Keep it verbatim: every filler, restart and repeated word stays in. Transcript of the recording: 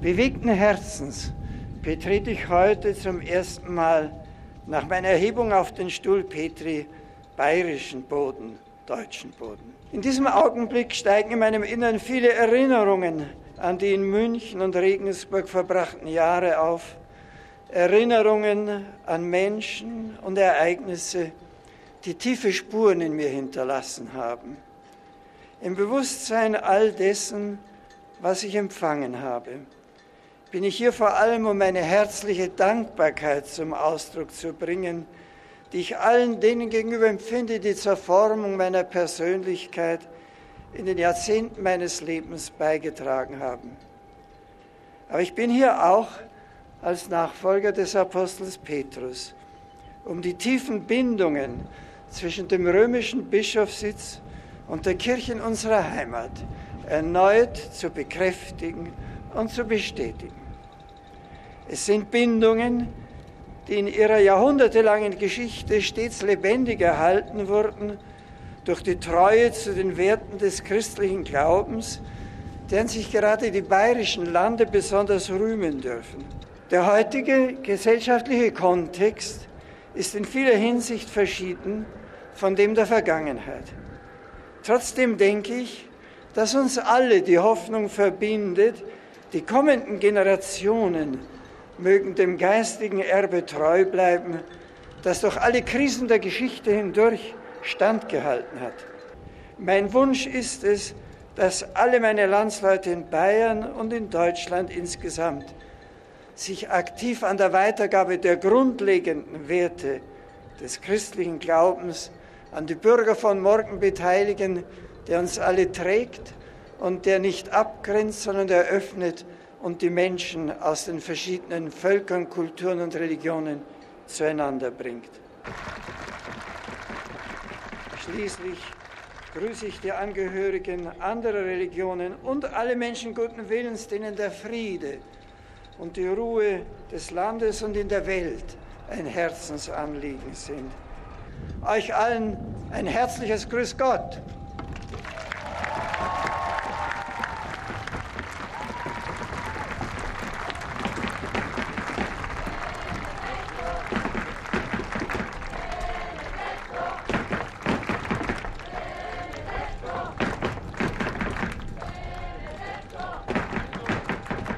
Bewegten Herzens betrete ich heute zum ersten Mal nach meiner Erhebung auf den Stuhl Petri bayerischen Boden, deutschen Boden. In diesem Augenblick steigen in meinem Innern viele Erinnerungen an die in München und Regensburg verbrachten Jahre auf. Erinnerungen an Menschen und Ereignisse, die tiefe Spuren in mir hinterlassen haben. Im Bewusstsein all dessen, was ich empfangen habe, bin ich hier vor allem, um meine herzliche Dankbarkeit zum Ausdruck zu bringen, die ich allen denen gegenüber empfinde, die zur Formung meiner Persönlichkeit in den Jahrzehnten meines Lebens beigetragen haben. Aber ich bin hier auch als Nachfolger des Apostels Petrus, um die tiefen Bindungen zwischen dem römischen Bischofssitz und der Kirche in unserer Heimat erneut zu bekräftigen und zu bestätigen. Es sind Bindungen, die in ihrer jahrhundertelangen Geschichte stets lebendig erhalten wurden durch die Treue zu den Werten des christlichen Glaubens, deren sich gerade die bayerischen Lande besonders rühmen dürfen. Der heutige gesellschaftliche Kontext ist in vieler Hinsicht verschieden von dem der Vergangenheit. Trotzdem denke ich, dass uns alle die Hoffnung verbindet, die kommenden Generationen mögen dem geistigen Erbe treu bleiben, das durch alle Krisen der Geschichte hindurch standgehalten hat. Mein Wunsch ist es, dass alle meine Landsleute in Bayern und in Deutschland insgesamt sich aktiv an der Weitergabe der grundlegenden Werte des christlichen Glaubens an die Bürger von morgen beteiligen, der uns alle trägt und der nicht abgrenzt, sondern eröffnet und die Menschen aus den verschiedenen Völkern, Kulturen und Religionen zueinander bringt. Schließlich grüße ich die Angehörigen anderer Religionen und alle Menschen guten Willens, denen der Friede und die Ruhe des Landes und in der Welt ein Herzensanliegen sind. Euch allen ein herzliches Grüß Gott.